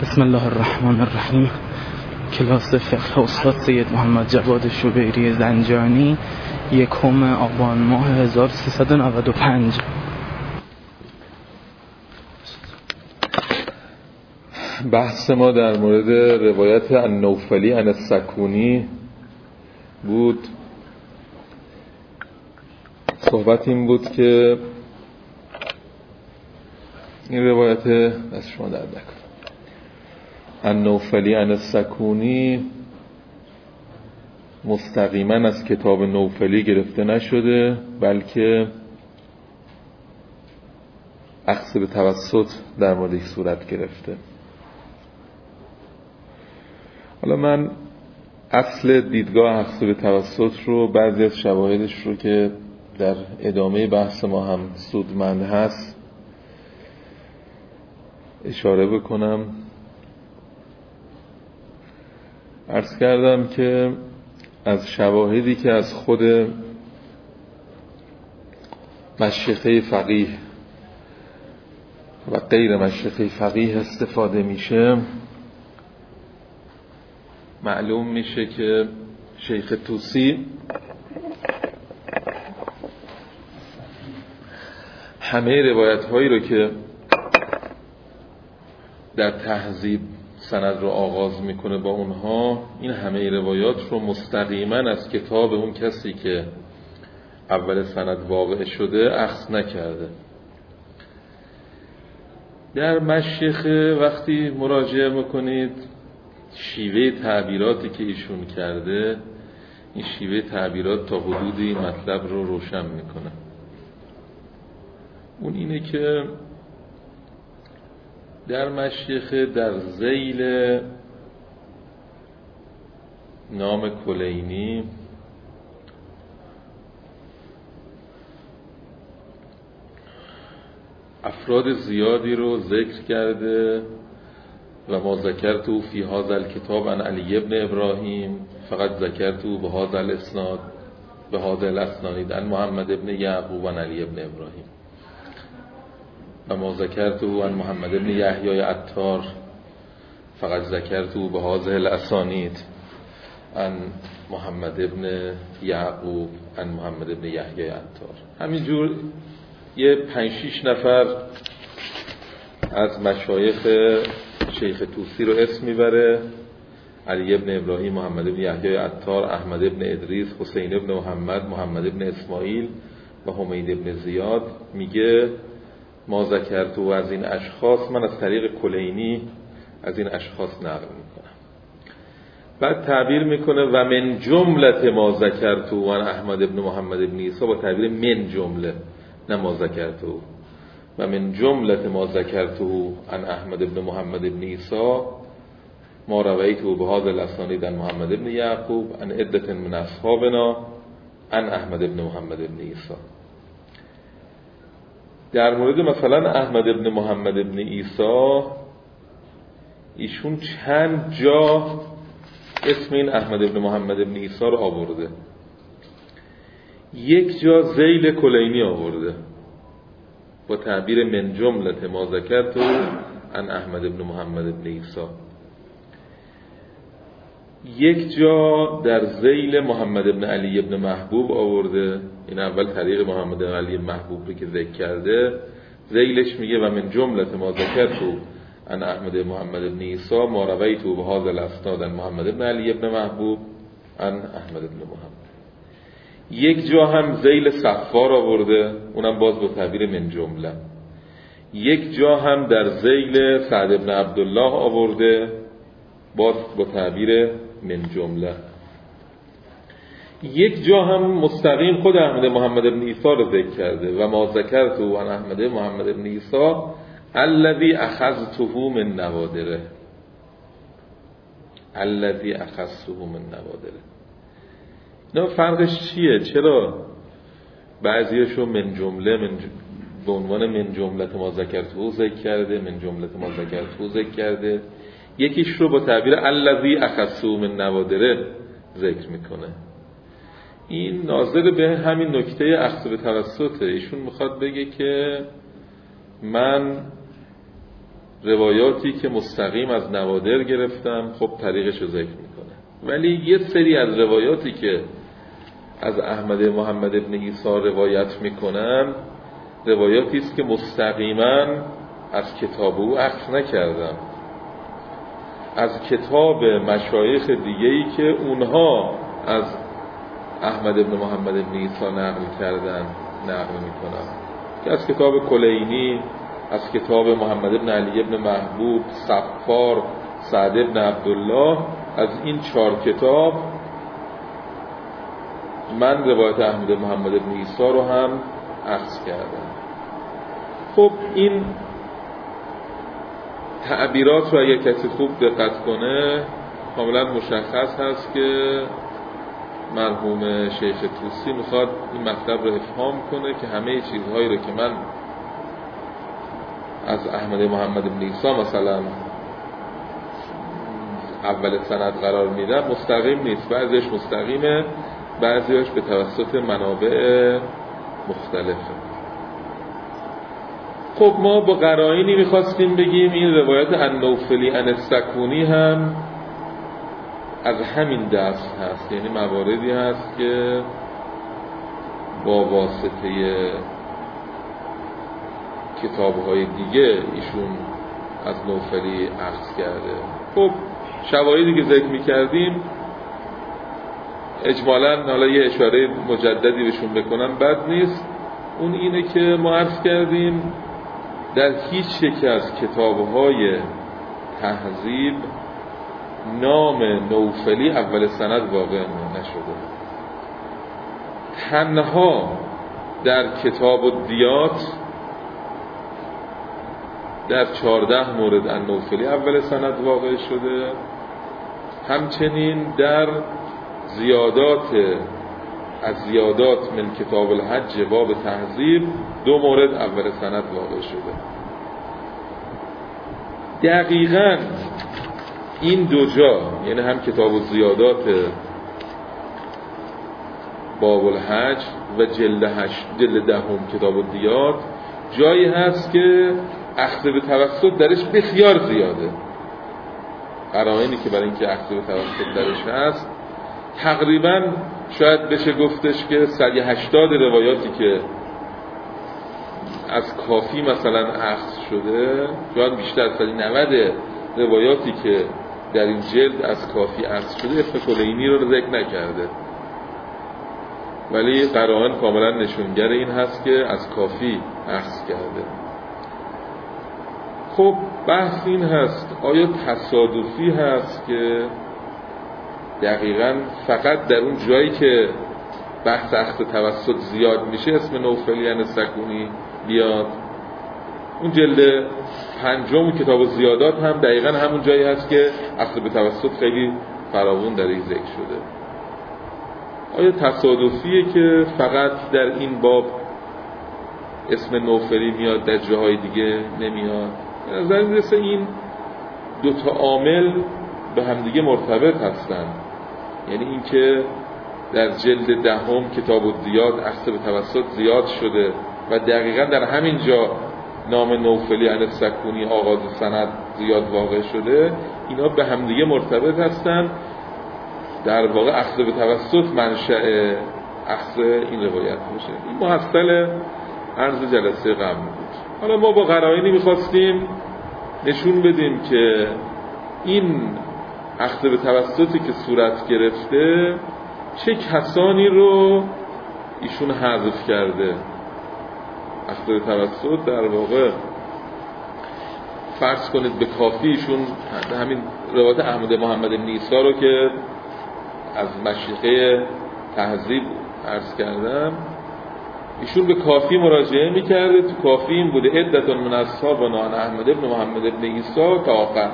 بسم الله الرحمن الرحیم. کلاس فقه استاد سید محمد جواد شبیری زنجانی، 1 آبان ماه 1395. بحث ما در مورد روایت النوفلی عن السکونی بود. صحبت این بود که این روایت از شما درد نکنه، النوفلی عن السکونی مستقیما از کتاب نوفلی گرفته نشده، بلکه اخذ به توسط در موردش صورت گرفته. حالا من اصل دیدگاه اخذ به توسط رو، بعضی از شواهدش رو که در ادامه بحث ما هم سودمند هست اشاره بکنم. عرض کردم که از شواهدی که از خود مشیخه فقیه و غیر مشیخه فقیه استفاده میشه، معلوم میشه که شیخ طوسی همه روایت هایی رو که در تهذیب سند رو آغاز میکنه با اونها، این همه روایات رو مستقیما از کتاب اون کسی که اول سند واقع شده اخذ نکرده. در مشیخه وقتی مراجعه میکنید، شیوه تعبیراتی که ایشون کرده، این شیوه تعبیرات تا حدودی مطلب رو روشن میکنه. اون اینه که در مشیخه در ذیل نام کلینی افراد زیادی رو ذکر کرده و ما ذکرتو فی هذا الکتاب عن علی ابن ابراهیم فقط ذکرتو به هذا الاسناد به هذا الاسنانید عن محمد ابن یعقوب عن علی ابن ابراهیم و ما ذکرتو عن محمد ابن یحیی عطار فقط ذکرتو به هذه الاسانید عن محمد ابن یعقوب عن محمد ابن یحیی عطار. همینجور یه 5-6 نفر از مشایخ شیخ طوسی رو اسم میبره: علی ابن ابراهیم، محمد ابن یحیی عطار، احمد ابن ادریس، حسین ابن محمد، محمد ابن اسماعیل و حمید ابن زیاد. میگه ما ذکرتو از این اشخاص، من از طریق کلینی از این اشخاص نقل میکنم. بعد تعبیر میکنه و من جمله ما ذکرتو عن احمد ابن محمد ابن عیسی، با تعبیر من جمله، نه ما ذکرتو. و من جمله ما ذکرتو عن احمد ابن محمد ابن عیسی ما رویتو به هذا الاسانید عن محمد ابن یعقوب عن عدة من اصحابنا عن احمد ابن محمد ابن عیسی. در مورد مثلا احمد ابن محمد ابن عیسی، ایشون چند جا اسم این احمد ابن محمد ابن عیسی رو آورده. یک جا ذیل کلینی آورده با تعبیر من جمله ما ذکرتو عن احمد ابن محمد ابن عیسی. یک جا در ذیل محمد ابن علی ابن محبوب آورده. این اول طریق محمد ابن علی محبوب رو که ذکر کرده، ذیلش میگه و من جمله ما ذکرتو عن احمد محمد ابن عیسی ما رویتو به هذا الاسناد عن محمد ابن علی ابن محبوب عن احمد ابن محمد. یک جا هم ذیل صفار آورده، اونم باز با تعبیر من جمله. یک جا هم در ذیل سعد ابن عبدالله آورده، باز با تعبیر من جمله. یک جا هم مستقیم خود احمد محمد ابن عیسی رو ذکر کرده و ما ذکرتو عن احمد محمد ابن عیسی الذی اخذته من نوادره، الذی اخذته من نوادره. نه فرقش چیه؟ چرا بعضیاشو من جمله به عنوان من جمله ما ذکرتو ذکر کرده، من جمله ما ذکرتو ذکر کرده، یکیش رو با تعبیر الذی اخذته من نوادره ذکر میکنه؟ این ناظر به همین نکته اخذ به توسطه. ایشون میخواد بگه که من روایاتی که مستقیم از نوادر گرفتم خب طریقش رو ذکر میکنه، ولی یه سری از روایاتی که از احمد محمد ابن عیسی روایت میکنن روایاتی است که مستقیما از کتاب او اخذ نکردم، از کتاب مشایخ دیگه‌ای که اونها از احمد ابن محمد ابن عیسی نقل کردن نقل میکنم، که از کتاب کلینی، از کتاب محمد ابن علی ابن محبوب، صفار، سعد ابن عبدالله، از این 4 کتاب من روایت احمد محمد ابن عیسی رو هم اخذ کردم. خب این تعبیرات رو اگر کسی خوب دقت کنه کاملا مشخص هست که مرحوم شیخ طوسی میخواد این مطلب رو افهام کنه که همه چیزهایی رو که من از احمد محمد ابن عیسی مثلا اول سند قرار میدم مستقیم نیست، بعضیش مستقیمه، بعضیش به توسط منابع مختلفه. خب ما با قرائنی میخواستیم بگیم این روایت النوفلی عن السکونی هم از همین دست هست، یعنی مواردی هست که با واسطه کتاب‌های دیگه ایشون از نوفلی اخذ کرده. خب شواهدی که ذکر می‌کردیم اجمالاً حالا یه اشاره مجددی بهشون بکنم بد نیست. اون اینه که ما عرض کردیم در هیچ یک از کتاب‌های تهذیب نام نوفلی اول سند واقع نشده. تنها در کتاب الدیات در 14 مورد النوفلی اول سند واقع شده، همچنین در زیادات من کتاب الحج باب تهذیب 2 مورد اول سند واقع شده. دقیقاً این 2 جا، یعنی هم کتاب الزیادات باب الحج و جلد 10 کتاب الدیات، جایی هست که اخذ به توسط درش بسیار زیاده. قرائنی که برای اینکه اخذ به توسط درش هست تقریبا شاید بشه گفتش که 180 روایاتی که از کافی مثلا اخذ شده، شاید بیشتر 190 روایاتی که در این جلد از کافی اخذ شده اسم کلینی رو ذکر نکرده، ولی قرائن کاملا نشونگر این هست که از کافی اخذ کرده. خب بحث این هست آیا تصادفی هست که دقیقاً فقط در اون جایی که بحث اخذ توسط زیاد میشه اسم نوفلی عن السکونی بیاد؟ اون جلد 5 کتاب الزیادات هم دقیقاً همون جایی هست که اخذ به توسط خیلی فراوان در این ذکر شده. آیا تصادفیه که فقط در این باب اسم نوفلی میاد در جاهای دیگه نمیاد؟ به نظر میرسه این 2 تا عامل به همدیگه مرتبط هستن، یعنی این که در جلد 10 کتاب الدیات اخذ به توسط زیاد شده و دقیقاً در همین جا نام نوفلی عن السکونی آغاز سند زیاد واقع شده، اینا به همدیگه مرتبط هستن. در واقع اخذ به توسط منشأ اخذ این روایت باشه. این محصل عرض جلسه قبل بود. حالا ما با قرائنی می‌خواستیم نشون بدیم که این اخذ به توسطی که صورت گرفته چه کسانی رو ایشون حذف کرده. اخذ به توسط در واقع فرض کنید به کافی ایشون همین روایت احمد محمد ابن عیسی رو که از مشیخه تهذیب عرض کردم، ایشون به کافی مراجعه میکرده، تو کافی این بوده عدتون من اصحابنا عن احمد ابن محمد ابن عیسی تا آخر.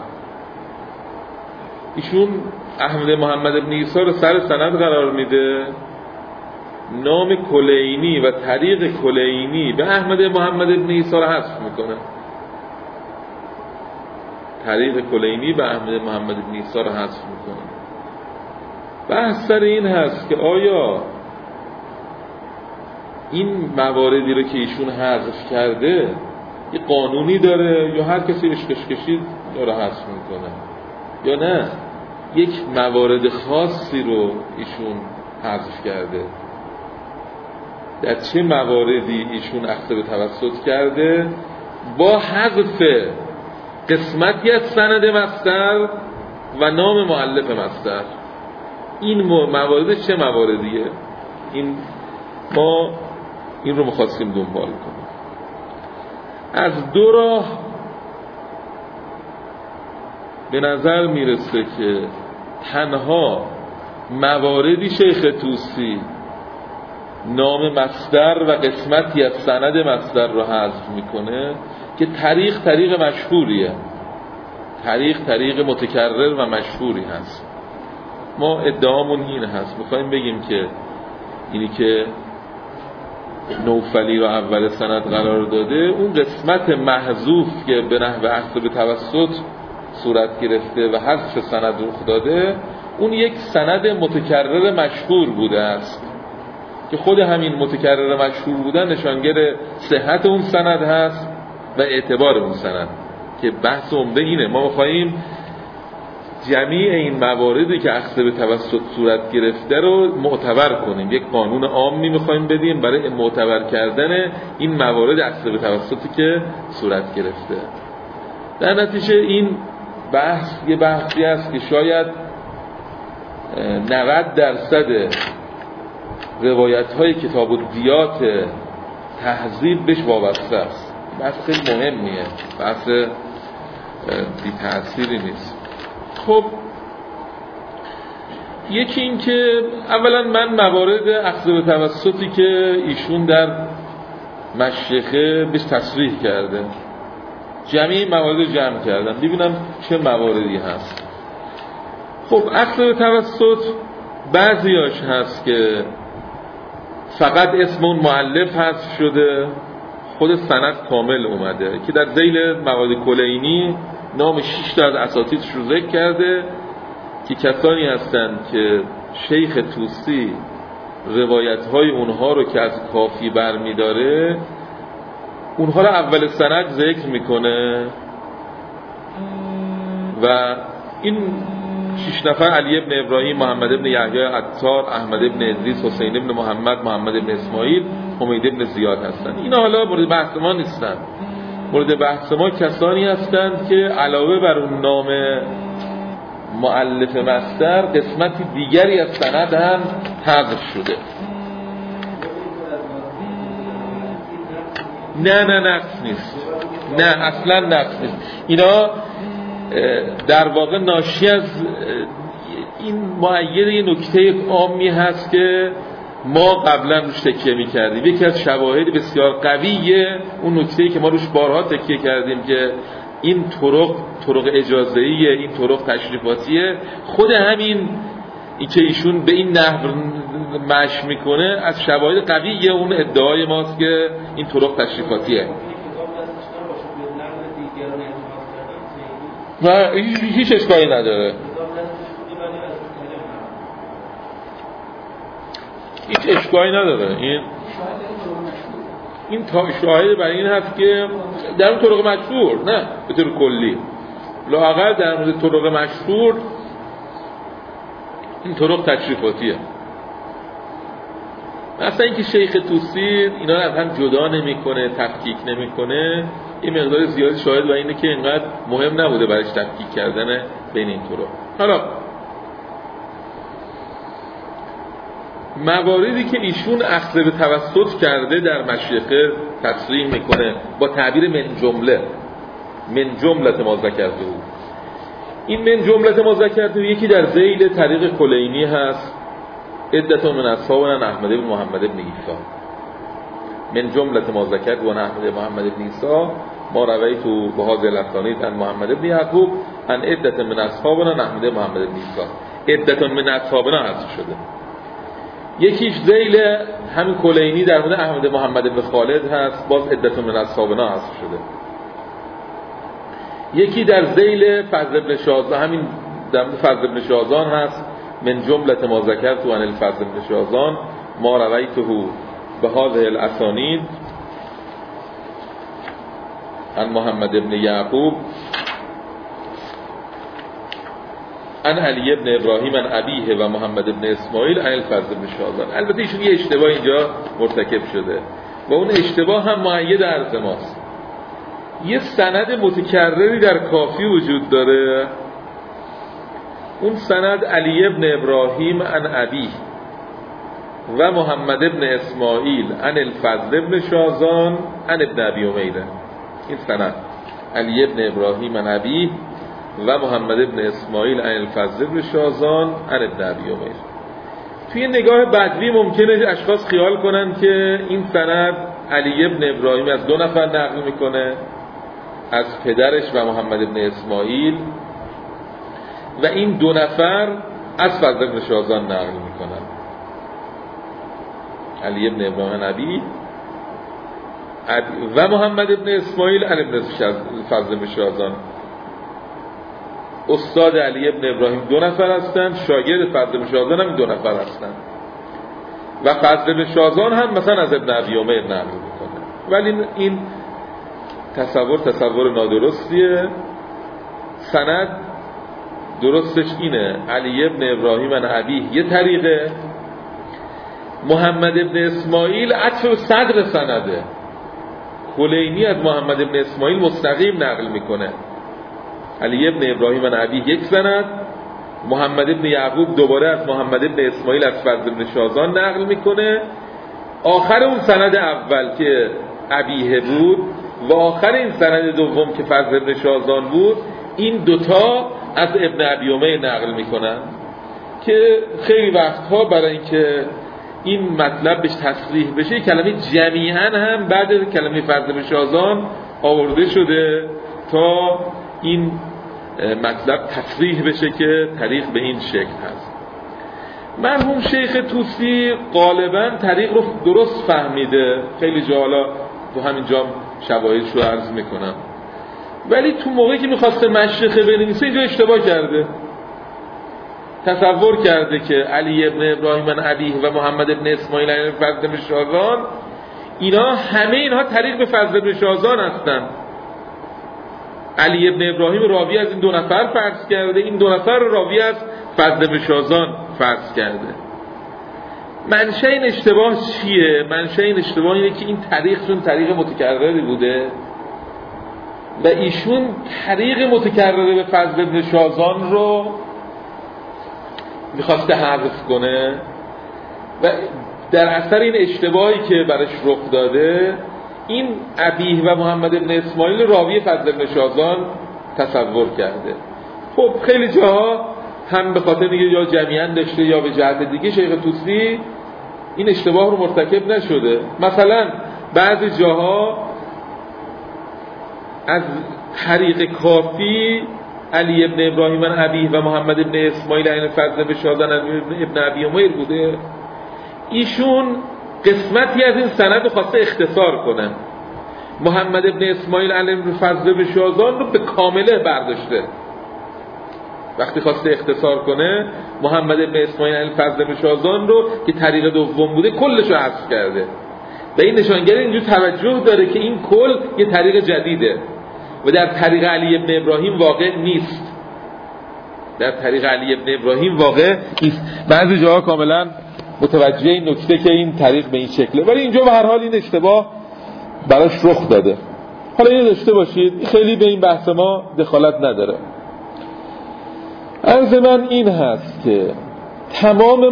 ایشون احمد محمد ابن عیسی رو سر سند قرار میده، نام کلینی و طریق کلینی به احمد محمد ابن عیسی رو حذف میکنه. طریق کلینی به احمد محمد ابن عیسی رو حذف میکنه. بحث سر این هست که آیا این مواردی رو که ایشون حذف کرده یه قانونی داره یا هر کسی عشقش کشید داره حذف میکنه، یا نه یک موارد خاصی رو ایشون حذف کرده؟ در چه مواردی ایشون اخذ به توسط کرده؟ با حذف قسمتی از سند مصدر و نام مؤلف مصدر. این موارد چه مواردیه؟ ما این رو می‌خواستیم دنبال کنیم. از دو راه به نظر میرسه که تنها مواردی شیخ طوسی نام مصدر و قسمتی از سند مصدر رو حذف میکنه که طریق مشهوریه، طریق متکرر و مشهوری هست. ما ادعامون این هست، میخوایم بگیم که اینی که نوفلی رو اول سند قرار داده، اون قسمت محذوف که به نحو اخذ به توسط صورت گرفته و حذف سند رخ داده، اون یک سند متکرر مشهور بوده است که خود همین متکرر مشهور بودن نشانگر صحت اون سند هست و اعتبار اون سند، که بحث عمده اینه. ما می‌خوایم جمیع این مواردی که اخذ به توسط صورت گرفته رو معتبر کنیم، یک قانون عامی می‌خوایم بدیم برای معتبر کردن این موارد اخذ به توسطی که صورت گرفته. در نتیجه این بحث یه بحثی است که شاید 90% روایت‌های کتاب الدیات تهذیب بهش وابسته است. بحث خیلی مهمیه، بحث بی تأثیری نیست. خب یکی این که اولا من موارد اخذ به توسطی که ایشون در مشیخه بهش تصریح کرده، جمعی موارد جمع کردم ببینم چه مواردی هست. خب اخذ به توسط بعضیاش هست که فقط اسم اون مؤلف حذف شده، خود سند کامل اومده که در ذیل موارد کلینی نام 6 تا از اساتیدش رو ذکر کرده که کسانی هستند که شیخ طوسی روایت‌های اونها رو که از کافی برمی‌داره اونها رو اول سند ذکر میکنه و این 6 نفر علی ابن ابراهیم، محمد ابن یحیی عطار، احمد ابن ادریس، حسین ابن محمد، محمد ابن اسماعیل، حمید ابن زیاد هستند. اینا حالا مورد بحث ما نیستن. مورد بحث ما کسانی هستند که علاوه بر اون نام مؤلف مصدر قسمتی دیگری از سند هم حذف شده. نه نقص نیست، نه اصلا نقص نیست. اینا در واقع ناشی از این مؤید یه نکته عامی هست که ما قبلا روش تکیه می کردیم. یکی از شواهد بسیار قویه اون نکته‌ای که ما روش بارها تکیه کردیم که این طرق اجازه‌ایه، این طرق تشریفاتیه. خود همین که ایشون به این نحو مشی میکنه از شواهد قویه اون ادعای ماست که این طرق تشریفاتیه و هیچ اشکالی نداره. هیچ اشکالی نداره. این شاهد برای این هست که در اون طرق مشهور، نه به طور کلی، لااقل در مورد طرق مشهور این طرق تشریفاتیه. مثلا اینکه شیخ طوسی اینا رو از هم جدا نمیکنه، تفکیک نمیکنه، این مقدار زیادی شاهد و اینه که اینقدر مهم نبوده برایش تفکیک کردن بین این طرق. حالا مواردی که ایشون اخذ به توسط کرده در مشیخه تصریح میکنه با تعبیر من جمله ما ذکرته. این من جمله ما ذکرته یکی در ذیل طریق کلینی هست، عدة من اصحابنا احمد بن محمد بن عیسی. من جمله ما ذکرت و احمد محمد بن عیسی ما رویت به هذه الاسانید عن محمد بن یعقوب عن عدة من اصحابنا احمد محمد بن عیسی. عدة من اصحابنا حذف شده. یکیش ذیل همین کلینی در مورد احمد محمد بن خالد هست، باز عدة من اصحابنا حذف شده. یکی در ذیل فضل بن شازان، همین در مورد فضل بن شازان هست، من جمله ما ذکرت عن الفضل بن شازان ما رویته به هذه الاسانید عن محمد ابن یعقوب عن علی ابن ابراهیم عن ابیه و محمد ابن اسماعیل عن الفضل بن شازان. البته ایشون یه اشتباه اینجا مرتکب شده و اون اشتباه هم مؤید عرض ماست. یه سند متکرری در کافی وجود داره، اون سند علی ابن ابراهیم عن ابیه و محمد ابن اسماعیل عن الفضل ابن شازان عن ابن ابی امیره. این سند علی ابن ابراهیم عن ابیه و محمد ابن اسماعیل عن الفضل ابن شازان عن ابن ابی امیر. توی نگاه بدوی ممکنه اشخاص خیال کنن که این سند علی ابن ابراهیم از 2 نفر نقل میکنه، از پدرش و محمد ابن اسماعیل، و این 2 نفر از فضل ابن شازان نقل میکنن. علی ابن ابراهیم ابی و محمد ابن اسماعیل عن ابن فضل ابن شازان. استاد علی ابن ابراهیم 2 نفر هستند، شاگرد فضل ابن شازان هم 2 نفر هستند و فضل ابن شازان هم مثلا از ابن ابی امیر نقل میکنه. ولی این تصور نادرستیه. سند درستش اینه: علی ابن ابراهیم عن ابیه یه طریقه، محمد ابن اسماعیل عطف صدر سنده، کلینی از محمد ابن اسماعیل مستقیم نقل میکنه. علی ابن ابراهیم عن ابیه یک سند، محمد ابن یعقوب دوباره از محمد ابن اسماعیل از فضل ابن شازان نقل میکنه. آخر اون سند اول که ابیه بود و آخر این سند دوم که فضل ابن شازان بود، این 2 تا از ابن ابی امیر نقل میکنن که خیلی وقتها برای اینکه این مطلب بهش تصریح بشه کلمه جمیعاً هم بعد کلمه فضل ابن شازان آورده شده تا این مطلب تصریح بشه که طریق به این شکل هست. مرحوم شیخ طوسی غالباً طریق رو درست فهمیده، خیلی جالا تو همین جام شواهدش رو عرض میکنم، ولی تو موقعی که میخواسته مشرقه بنویسه اینجا اشتباه کرده. تصور کرده که علی ابن ابراهیم عن ابیه و محمد ابن اسماعیل عن فضل ابن شازان، همه اینها طریق به فضل ابن شازان هستن. علی ابن ابراهیم راوی از این 2 نفر فرض کرده، این 2 نفر راوی از فضل ابن شازان فرض کرده. منشأ این اشتباه چیه؟ منشأ این اشتباه اینه که این طریقشون طریق متکرری بوده و ایشون طریق متکرر به فضل ابن شازان رو میخواسته حذف کنه و در اثر این اشتباهی که براش رخ داده، این ابیه و محمد ابن اسماعیل راوی فضل ابن شازان تصور کرده. خب خیلی جاها هم به خاطر دیگه یا جمعیاً داشته یا به جهت دیگه شیخ طوسی این اشتباه رو مرتکب نشده. مثلا بعضی جاها از طریق کافی علی ابن ابراهیم عن ابیه و محمد ابن اسماعیل عن فضل ابن شازان ابن ابی امیر بوده، ایشون قسمتی از این سند رو خواسته اختصار کنه. محمد ابن اسماعیل عن فضل ابن شازان رو به کامله برداشته. وقتی خواسته اختصار کنه محمد ابن اسماعیل عن فضل ابن شازان رو که طریق دوم بوده کلش رو حذف کرده و این نشانگر اینجور توجه داره که این کل یه طریق جدیده و در طریق علی ابن ابراهیم واقع نیست. در طریق علی ابن ابراهیم واقع نیست. بعضی جاها کاملا متوجه این نکته که این طریق به این شکله، ولی اینجا به هر حال این اشتباه براش رخ داده. حالا اینو داشته باشید، خیلی به این بحث ما دخالت نداره. عرض من این هست که تمام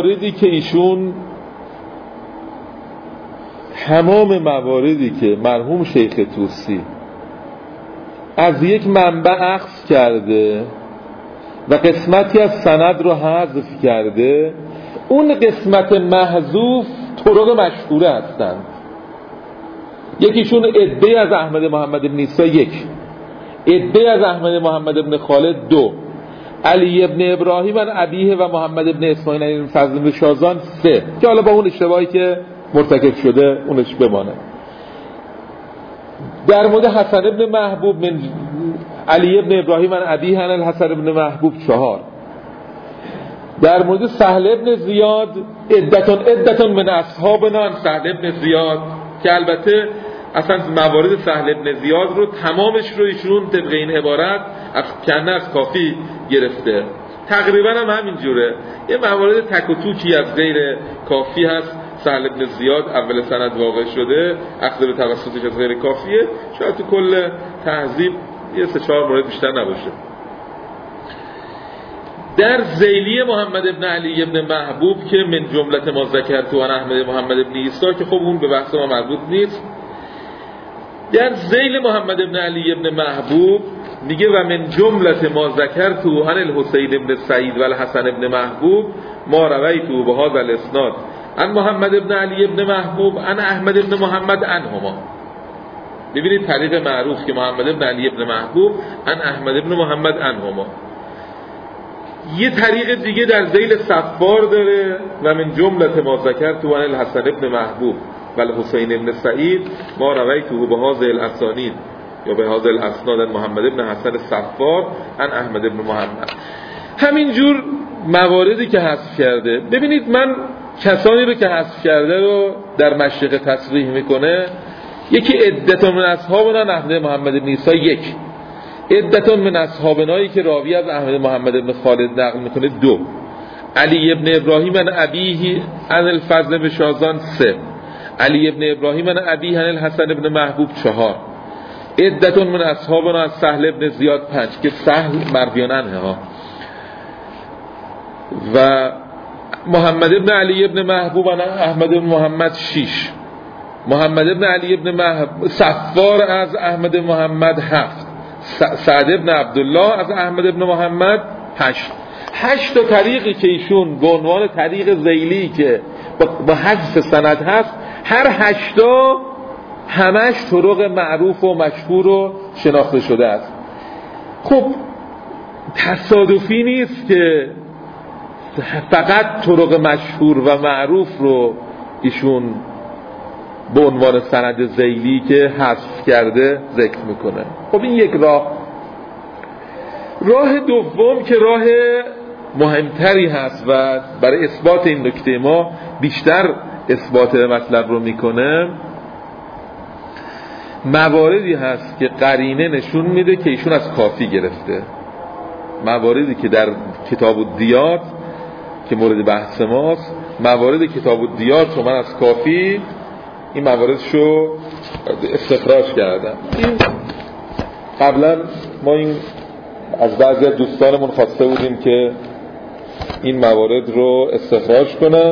مواردی که مرحوم شیخ طوسی از یک منبع اخذ کرده و قسمتی از سند رو حذف کرده، اون قسمت محذوف طرق مشهوره هستند. یکیشون عده از احمد محمد بن عیسی 1، عده از احمد محمد بن خالد 2، علی ابن ابراهیم عن ابیه و محمد ابن اسماعیل عن فضل بن شازان 3 که حالا با اون اشتباهی که مرتکب شده اونش بمانه. در مورد حسن ابن محبوب من علی ابن ابراهیم عن ابیه عن الحسن ابن محبوب 4. در مورد سهل ابن زیاد عدتون من اصحابنا عن سهل ابن زیاد که البته اصلا موارد سهل ابن زیاد رو تمامش رو ایشون طبق این عبارت از کنه از کافی گرفته. تقریبا هم همین جوره. یه موارد تک و توکی از غیر کافی هست. سهل ابن زیاد اول سند واقع شده، اخذ به توسطش از غیر کافیه. شاید تو کل تهذیب یه 3-4 مورد بیشتر نباشه. در ذیلی محمد ابن علی ابن محبوب که من جملت ما ذکرت عن احمد محمد ابن عیسی، که خب اون به بحث ما مربوط نیست، در ذیل محمد ابن علی ابن محبوب میگه و من جملت ما ذکرت عن الحسین ابن سعید و الحسن ابن محبوب ما رویت به هذا الاسناد عن محمد ابن علی ابن محبوب عن احمد ابن محمد عنهما. ببینید طریق معروف که محمد ابن علی ابن محبوب عن احمد ابن محمد عنهما. یه طریق دیگه در ذیل صفار داره و من جملت ما ذکرت عن الحسن ابن محبوب و الحسین ابن سعید ما رویت به هذا الاسانید یا به هذا الاسناد محمد ابن حسن صفار عن احمد ابن محمد. همینجور مواردی که حذف کرده. ببینید من کسانی رو که حذف کرده رو در مشرق تصریح میکنه. یکی عدتون من اصحابنا احمد محمد ابن عیسی، یک عدتون من اصحابنایی که راوی از احمد محمد ابن خالد نقل میکنه، 2 علی ابن ابراهیم عن ابیه عن الفضل بن شازان، 3 علی ابن ابراهیم عن ابیه عن الحسن ابن محبوب، 4 عدتون من اصحابنا از سهل ابن زیاد، 5 که سهل مرویان عنه ها، و محمد ابن علی ابن محبوب عن احمد ابن محمد، 6 محمد ابن علی ابن محبوب صفار از احمد محمد، 7 سعد ابن عبدالله از احمد ابن محمد، 8 تا طریقی که ایشون به عنوان طریق ذیلی که با حذف سند هست، هر 8 تا همش طرق معروف و مشهور و شناخته شده است. خب تصادفی نیست که فقط طرق مشهور و معروف رو ایشون به عنوان سند ذیلی که حذف کرده ذکر میکنه. خب این یک راه دوم که راه مهمتری هست و برای اثبات این نکته ما بیشتر اثبات مطلب رو میکنه، مواردی هست که قرینه نشون میده که ایشون از کافی گرفته. مواردی که در کتاب الدیات که مورد بحث ماست، موارد کتاب الدیات رو من از کافی این مواردشو استخراج کردم. این قبلا ما این از بعضی از دوستانمون خواسته بودیم که این موارد رو استخراج کنن،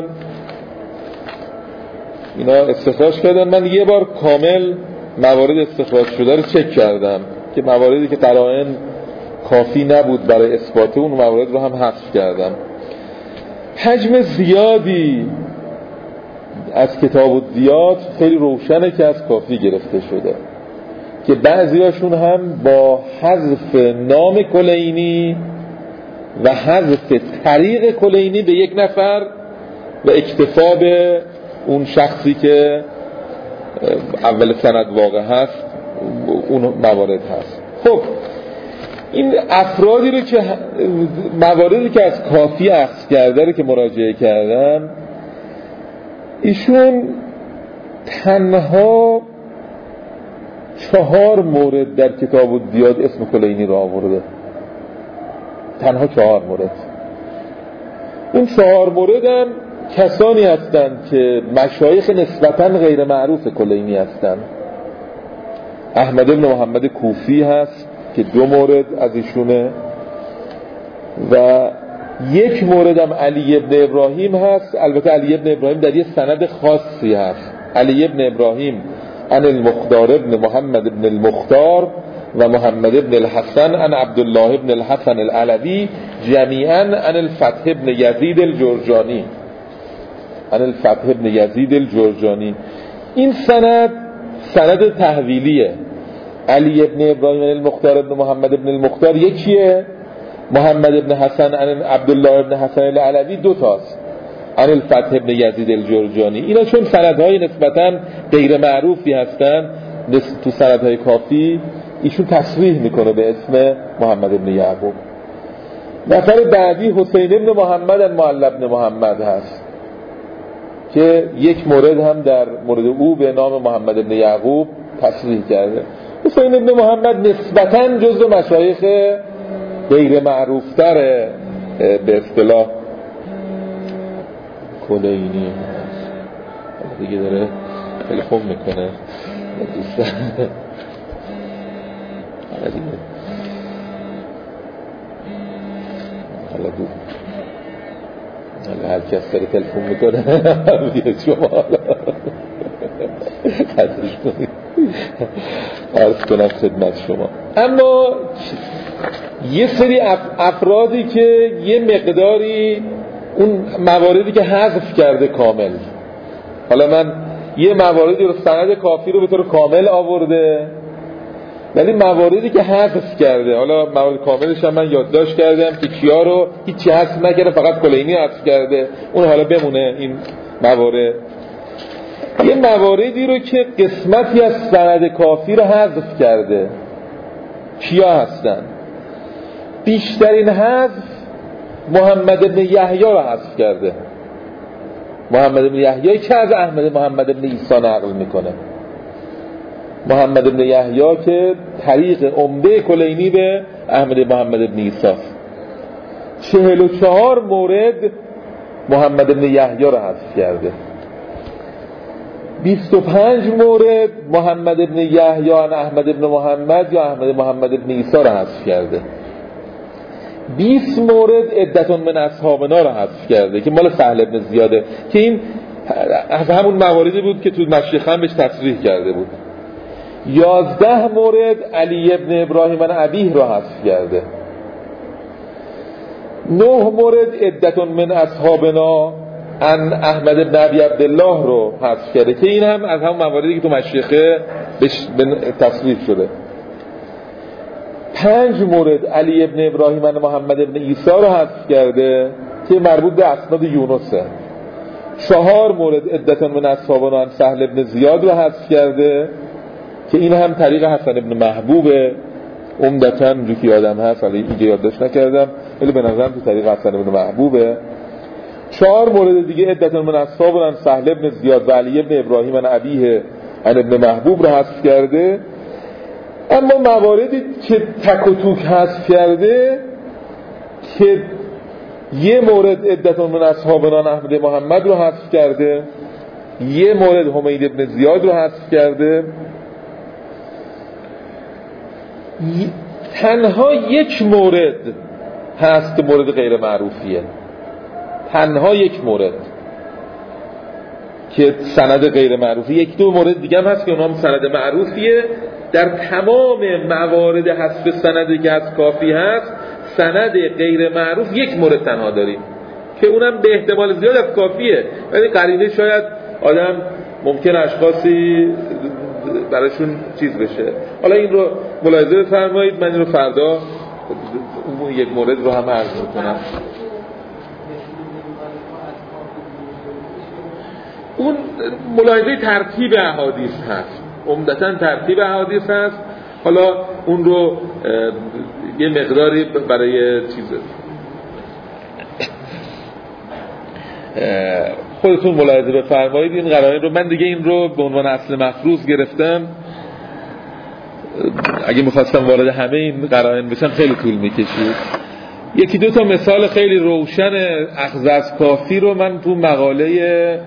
اینا استخراج کردن. من یه بار کامل موارد استخراج شده رو چک کردم که مواردی که قرائن کافی نبود برای اثبات اون موارد رو هم حذف کردم. حجم زیادی از کتاب الدیات خیلی روشنه که از کافی گرفته شده، که بعضیاشون هم با حذف نام کلینی و حذف طریق کلینی به یک نفر و اکتفا به اون شخصی که اول سند واقع هست اون موارد هست. خب این افرادی رو که مواردی که از کافی اخذ کرده رو که مراجعه کردم، ایشون تنها 4 مورد در کتاب الدیات اسم کلینی رو آورده، تنها 4 مورد. اون 4 مورد هم کسانی هستند که مشایخ نسبتاً غیر معروف کلینی هستند. احمد بن محمد کوفی هست که 2 مورد از ایشونه، و 1 مورد هم علی ابن ابراهیم هست. البته علی ابن ابراهیم در یه سند خاصی هست، علی ابن ابراهیم عن المختار ابن محمد ابن المختار و محمد ابن الحسن عن عبدالله ابن الحسن العلوی جمیعا عن الفتح ابن یزید الجرجانی، عن الفتح ابن یزید الجرجانی. این سند تحویلیه. علی ابن ابراهیم عن المختار ابن محمد ابن المختار یکیه، محمد ابن حسن عن عبدالله ابن حسن العلوی 2 تاست، عن الفتح ابن یزید الجرجانی. اینا چون سندهای نسبتاً غیر معروفی هستن تو سندهای کافی، ایشون تصریح میکنه به اسم محمد ابن یعقوب. نفر بعدی حسین ابن محمد المعلی ابن محمد هست که 1 مورد هم در مورد او به نام محمد ابن یعقوب تصریح کرده. حسین ابن محمد نسبتاً جزو مشایخ غیر معروفتر به اصطلاح کلینی دیگه داره خیلی خوب میکنه دوستان حالا هر کس داره تلفن میکنه بیا شما قدرش کنید عرض کنم خدمت شما. اما یه سری افرادی که یه مقداری اون مواردی که حذف کرده کامل، حالا من یه مواردی رو سند کافی رو به طور کامل آورده ولی مواردی که حذف کرده، حالا موارد کاملش هم من یادداشت کردم که کیا رو هیچی حذف نکرده، فقط کلینی حذف کرده، اون حالا بمونه این موارد. یه مواردی رو که قسمتی از سند کافی رو حذف کرده، کیا هستن؟ بیشترین حذف محمد بن یحیی رو حذف کرده. محمد بن یحیی که از احمد محمد بن عیسی نقل میکنه. محمد بن یحیی که طریق عمده کلینی به احمد محمد بن عیسی است. 44 مورد محمد بن یحیی رو حذف کرده. 25 مورد محمد بن یحیی عن احمد بن محمد یا احمد محمد بن عیسی رو حذف کرده. 20 مورد عدتون من اصحابنا رو حذف کرده که مال سهل بن زیاده که این از همون مواردی بود که تو مشیخان بهش تصریح کرده بود. 11 مورد علی ابن ابراهیم عن ابیه رو حذف کرده. 9 مورد عدتون من اصحابنا عن احمد بن ابی عبدالله رو حذف کرده که این هم از همون مواردی که تو مشیخه بهش تصریح شده. 5 مورد علی ابن ابراهیم عن محمد ابن عیسی رو حذف کرده که مربوط به اسناد یونسه. 4 مورد عدتون من اصحابنا عن سهل ابن زیاد رو حذف کرده که این هم طریق حسن ابن محبوبه. عمدتاً جو که یادم هست، ولی اینجا یادداشت نکردم، ولی به نظرم تو طریق حسن ابن محبوبه. 4 مورد دیگه عدتون من اصحابنا عن سهل ابن زیاد و علی ابن ابراهیم عن ابیه عن ابن محبوب رو حذف کرده. اما مواردی که تک و توک حذف کرده که یه مورد عدتون من اصحابنا احمد محمد رو حذف کرده، یه مورد حمید ابن زیاد رو حذف کرده، تنها یک مورد هست که مورد غیر معروفیه، تنها یک مورد که سند غیر معروفی. یک دو مورد دیگه هم هست که اونها هم سند معروفیه. در تمام موارد حذف سندی که از کافی هست سند غیر معروف یک مورد تنها داریم که اونم به احتمال زیاد از کافیه، ولی قرینه شاید آدم ممکن اشخاصی براشون چیز بشه. حالا این رو ملاحظه بفرمایید، من این رو فردا اون یک مورد رو هم عرض میکنم. اون ملاحظه ترتیب احادیث هست، عمدتاً ترتیب احادیث هست. حالا اون رو یه مقداری برای چیز خودتون ملاحظه بفرمایید. این قرائن رو من دیگه این رو به عنوان اصل مفروض گرفتم. اگه می‌خواستم وارد همه این قرائن بشم خیلی طول می‌کشید. یکی دو تا مثال خیلی روشن اخذ از کافی رو من تو مقاله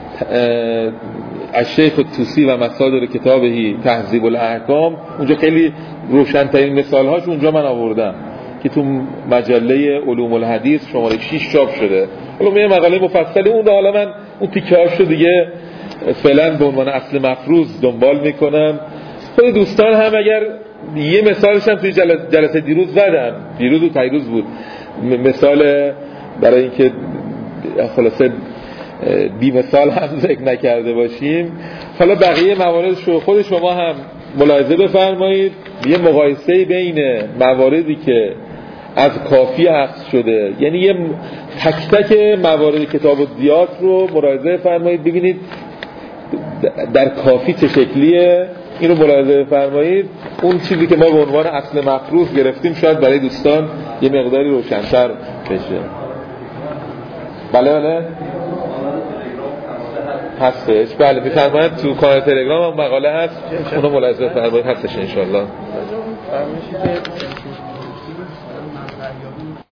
الشیخ الطوسی و مصادر کتابهی تهذیب الاحکام، اونجا خیلی روشن‌ترین مثال‌هاش اونجا من آوردم که تو مجله علوم الحدیث شماره 6 چاپ شده. حالا یه مقاله مفصلی اون، حالا من اون تیکه‌هاشو دیگه فعلا به عنوان اصل مفروض دنبال میکنم. خود دوستان هم اگر یه مثالش هم توی جلسه دیروز زدم، دیروز و پیروز بود، مثال برای اینکه خلاصه بی مثال هم ذکر نکرده باشیم. حالا بقیه موارد خود شما هم ملاحظه بفرمایید، یه مقایسه بین مواردی که از کافی حذف شده، یعنی یه تک تک موارد کتاب الزیات رو ملاحظه فرمایید ببینید در کافی چه شکلیه. این رو ملاحظه فرمایید. اون چیزی که ما به عنوان اصل مفروض گرفتیم شاید برای دوستان یه مقداری روشن‌تر بشه. بله هستش. بله میفرمایید تو کانال تلگرام هم مقاله هست، اونو ملاحظه بفرمایید، هستش ان شاء الله.